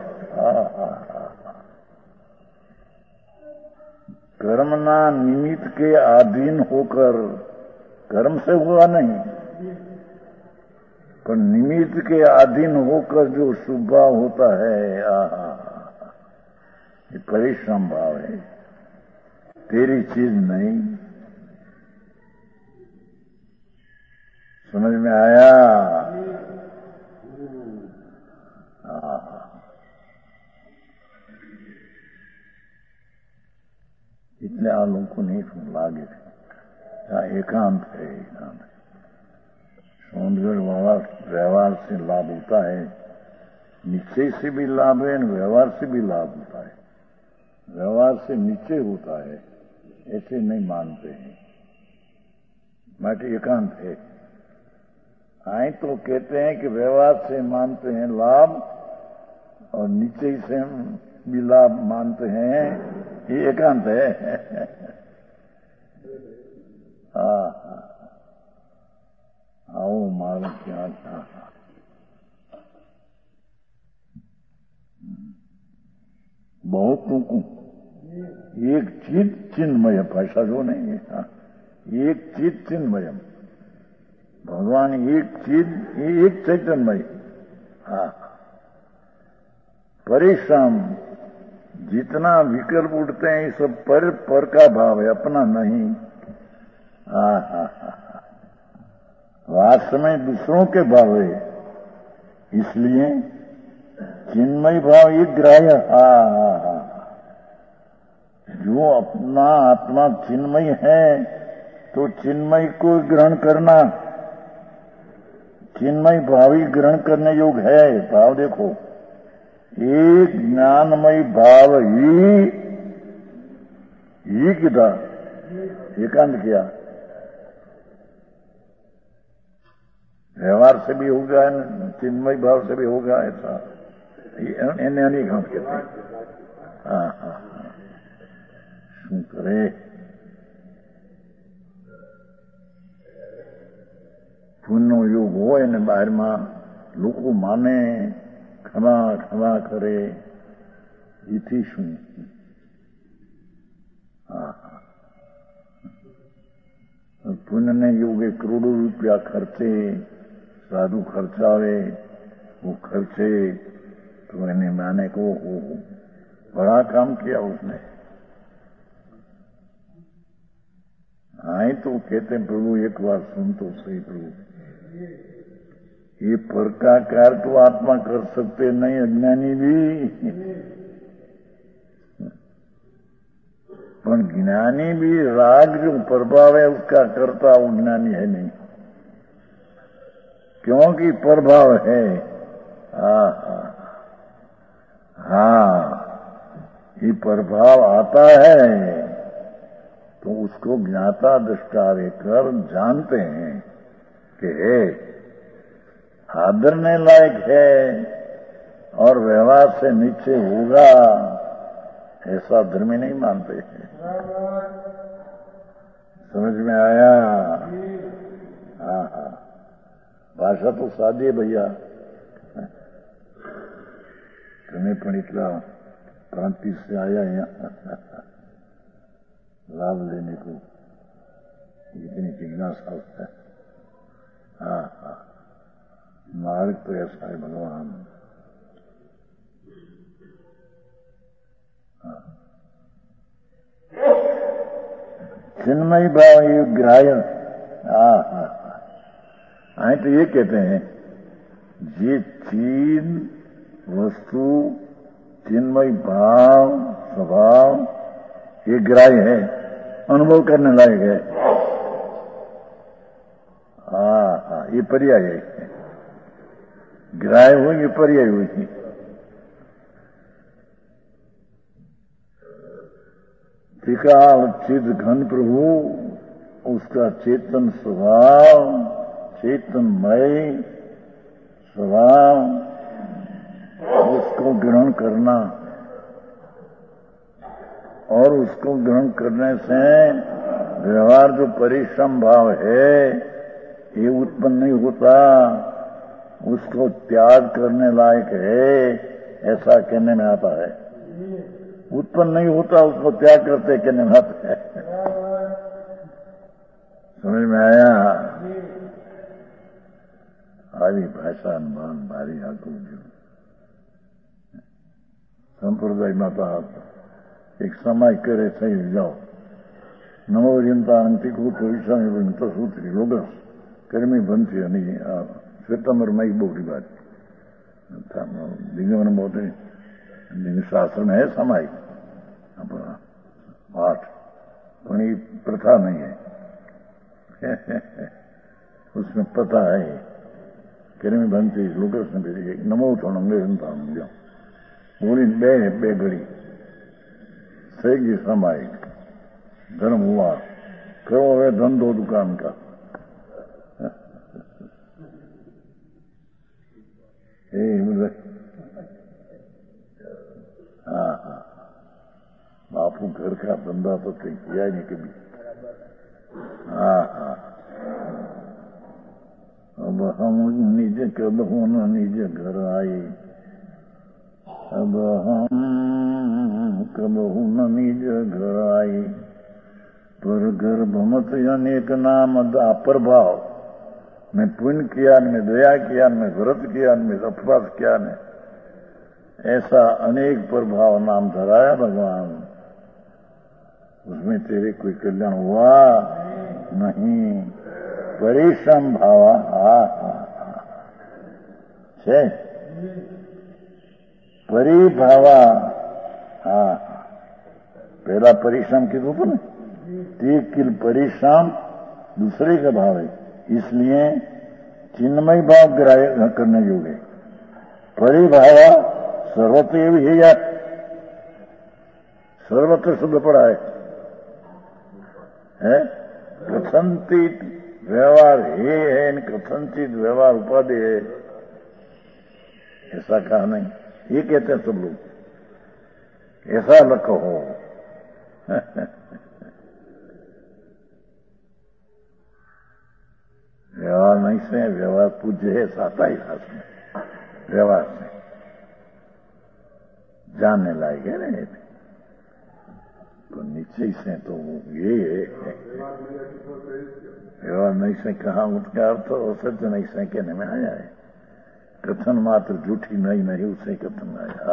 कर्मना निमित्त के अधीन होकर, कर्म से हुआ नहीं पर निमित्त के अधीन होकर जो शुभ भाव होता है, आहा ये परिश्रम भाव है, तेरी चीज नहीं। समझ में आया? इतने आ लोगों को नहीं सुन लागे एकांत है। एकांत सौंदर्य व्यवहार से लाभ होता है, निश्चय से भी लाभ है, व्यवहार से भी लाभ होता है। व्यवहार से नीचे होता है ऐसे नहीं मानते हैं, माटे एकांत है। आए तो कहते हैं कि व्यवहार से मानते हैं लाभ और नीचे से भी लाभ मानते हैं, ये एकांत है। हाँ आओ मारो क्या था बहुतों को एक चित चिन्मय भाषा जो नहीं है। हाँ एक चित चिन्मयम भगवान एक चित एक चैतन्यमय। हाँ परिश्रम जितना विकल्प उठते हैं ये सब पर पर का भाव है, अपना नहीं। हाँ हाँ हाँ वास्तव में दूसरों के भाव है, इसलिए चिन्मय भाव ये ग्राह्य। हाँ हाँ हाँ जो अपना आत्मा चिन्मय है तो चिन्मय को ग्रहण करना, चिन्मय भाव ही ग्रहण करने योग्य है। भाव देखो एक ज्ञानमय भाव ही ही किया एकांत किया, व्यवहार से भी होगा, चिन्मय भाव से भी होगा, ऐसा એને અનેક હાથ કહેते हैं। હા હા હા શું કરે પુણ્યનો યોગ હોય ને બહારમાં લોકો માને, ખમા ખમા કરે, એથી શું? હા પુણ્યને યોગે કરોડો રૂપિયા ખર્ચે, સાધુ ખર્ચાવે, वो खर्चे तो इन्हें माने को हो बड़ा काम किया उसने। आए तो कहते प्रभु एक बार सुन तो सही प्रभु, ये पर का कार्य तो आत्मा कर सकते नहीं, अज्ञानी भी, पर ज्ञानी भी राग जो प्रभाव है उसका करता वो ज्ञानी है नहीं, क्योंकि प्रभाव है। हाँ हाँ हाँ ये प्रभाव आता है तो उसको ज्ञाता दृष्टा कर जानते हैं कि है आदरने लायक है और व्यवहार से नीचे होगा, ऐसा धर्मी नहीं मानते हैं। समझ में आया? हाँ हाँ भाषा तो सादी है भैया, तुम्हें पण इतना क्रांति से आया यहाँ लाभ लेने को, इतनी जिज्ञासा है। हाँ हाँ मार्ग तो ऐसा है भगवान। हाँ चिन्मय भाव ये ग्राह्य। हाँ हाँ हाँ तो ये कहते हैं ये चीज वस्तु चिन्मय भाव स्वभाव ये ग्राह्य है, अनुभव करने लायक है। हाँ हाँ ये पर्याय है, ग्राह्य हुई ये पर्याय हुई। त्रिकाल चिद घन प्रभु उसका चेतन स्वभाव, चेतनमय स्वभाव, उसको ग्रहण करना और उसको ग्रहण करने से व्यवहार जो परिश्रम भाव है ये उत्पन्न नहीं होता, उसको त्याग करने लायक है, ऐसा कहने में आता है। उत्पन्न नहीं होता उसको त्याग करते कहने में आता है। समझ में आया? આવી ભાષા ભાન ભારી આખું સંપ્રદાયમાં તો એક સમાય કરે થઈ જાઓ નમો જનતા અંતિકૂ તો ઈશાની તો સૂત્રી લોગસ કર્મી બનતી અને શ્વેતાંબર માઈ બોરી બાત દિવ્ય बहुत शास्त्र में है समाई आठ पण ये प्रथा नहीं है उसमें पता है कर्मी बनती लोकस ने भी नमो थोड़े जनता बोली बे बे घड़ी सही समाई धर्म हुआ करो है धंधो दुकान का हाँ हाँ बापू घर का धंधा तो कहीं किया ही नहीं कभी। हाँ हाँ अब हम निज कब न निज घर आए, अब हम कब न निज घर आए, पर गर्भ मत अनेक नाम अप्रभाव में पुण्य किया में दया किया में व्रत किया में उपवास किया ने ऐसा अनेक प्रभाव नाम धराया भगवान, उसमें तेरे कोई कल्याण हुआ नहीं। परिश्रम भावा हाँ हाँ छे परिभावा हाँ पहला परिश्रम कीधु तो ने ते किल परिश्रम दूसरे का भाव है, इसलिए चिन्मय भाव ग्राह्य करने योग्य। परिभावा सर्वत्र भी है यार, सर्वत्र शुद्ध पड़ा है, है? प्रसन्ति व्यवहार हे है, इन कथनचित व्यवहार उपाधि है, ऐसा कहा नहीं। ये कहते हैं सब लोग, ऐसा न कहो। व्यवहार नहीं से, व्यवहार पूज्य है, साता ही साथ में व्यवहार से जानने लायक है ना। तो निश्चय से तो ये है, व्यवहार नहीं से कहा उसका अर्थ असत्य नहीं से कहने में आया है। कथन मात्र झूठी नहीं नहीं उसे कथन आया।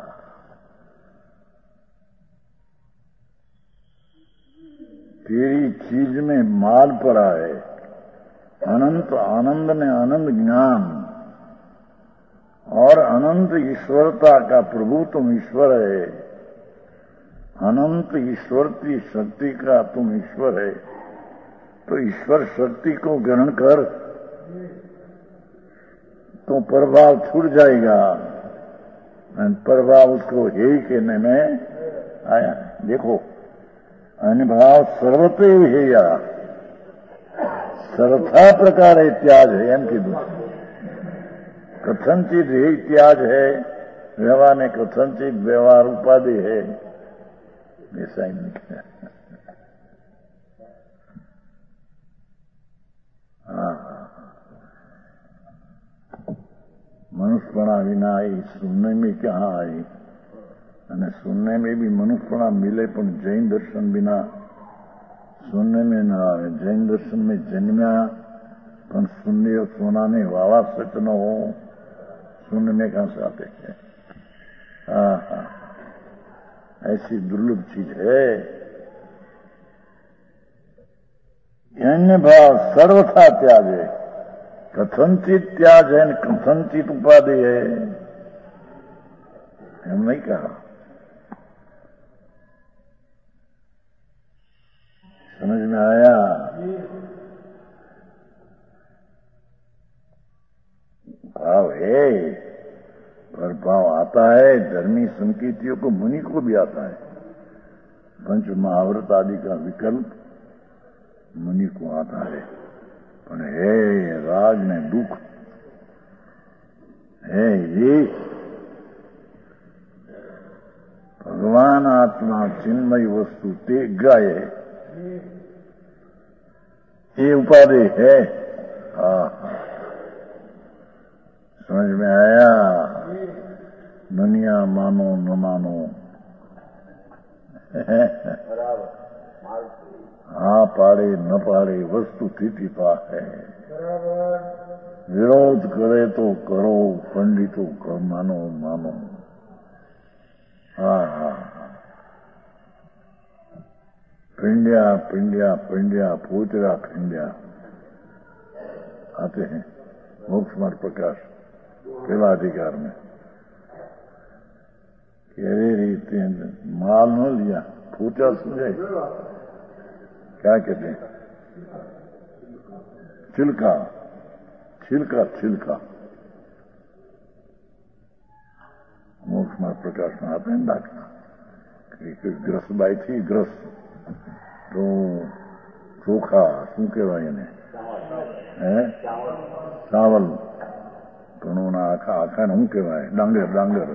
तेरी चीज में माल पड़ा है, अनंत आनंद में अनंत ज्ञान और अनंत ईश्वरता का प्रभु तुम ईश्वर है, अनंत ईश्वर की शक्ति का तुम ईश्वर है। तो ईश्वर शक्ति को ग्रहण कर तो प्रभाव छूट जाएगा। प्रभाव उसको हे कहने में आया। देखो, अनुभाव सर्वतैव हेया, सर्वथा प्रकार है त्याज है। एम की दूसरी कथनचित हे त्याज है, व्यवहार में कथनचित व्यवहार उपाधि है, ऐसा ही नहीं। हाँ, मनुष्यपणा विना आई सुनने में कहाँ आई, અને सुनने में भी मनुष्यपणा मिले, पण जैन दर्शन बिना सुनने में न आवे। जैन दर्शन में जन्म्या पण सुनने सोना ने वावा सच न हो, सुनने कहां से आते हैं। हाँ हाँ, ऐसी दुर्लभ चीज है। अन्य भाव सर्वथा त्याग है, कथनचित त्याग है, कथनचित उपाधि है। हम नहीं कहा, समझ में आया? भाव है, पर भाव आता है धर्मी संकेतियों को, मुनि को भी आता है। पंच महाव्रत आदि का विकल्प मुनि को आता है, पर है राग में दुख है। ये भगवान आत्मा चिन्मय वस्तु ते गाये, ये उपाधि है। हाँ हाँ, समझ में आया? दुनिया मानो न मानो, हाँ पाड़े न पाड़े वस्तु स्थिति पा है। विरोध करे तो करो, पंडितों को मानो मानो। हाँ हाँ, पिंड्या पिंड्या पिंड्या पूतरा पिंड्या आते हैं मोक्ष मार्ग प्रकाश पहला अधिकार में। कह रीते माल न लिया, पूछा समझे क्या कहते हैं? छिलका छिलका छिलका मोक्ष मार्ग प्रकाश में आते हैं दाखला। ग्रस बाई थी, ग्रस तो ચોખા શું કહેવાય એને? હે ચાવલ ઘણોના આખા આખાને શું કહેવાય? ડાંગર ડાંગર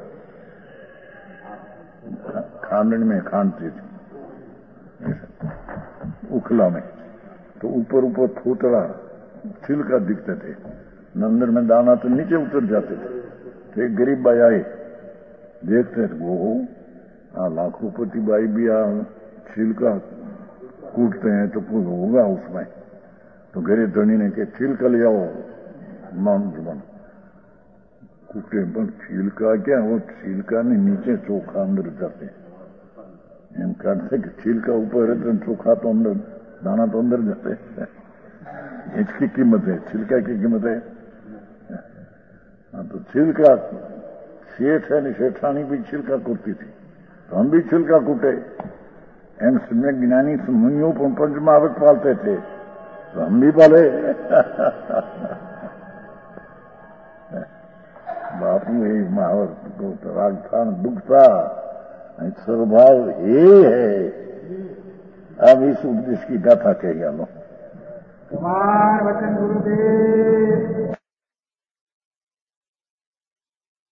खांडन में खांडती थी उखला में, तो ऊपर ऊपर फूटड़ा छिलका दिखते थे। अंदर में दाना तो नीचे उतर जाते थे। तो एक गरीब बाई आई, देखते थे वो आ लाखोपति बाई भी आ छिलका कूटते हैं तो कुछ होगा उसमें। तो गरीब धनी ने कहा छिलका ले आओ, मान जुबान कूटे, पर छिलका क्या, वो छिलका ने नीचे चोखा अंदर जाते। एम कहते कि छिलका ऊपर है तो चोखा तो अंदर, दाना तो अंदर जाते। इसकी कीमत है, छिलका की कीमत है। हाँ, तो छिलका सेठ है, सेठानी भी छिलका कूटती थी, तो हम भी छिलका कूटे। एम सम्यक ज्ञानी मुनियों पर पंचमावत पालते थे, तो हम भी पाले। बापू एक महावत को राग था, दुख था, स्वभाव ये है। अब इस उपदेश की गाथा कह गया लो। कुमार वचन गुरुदेव।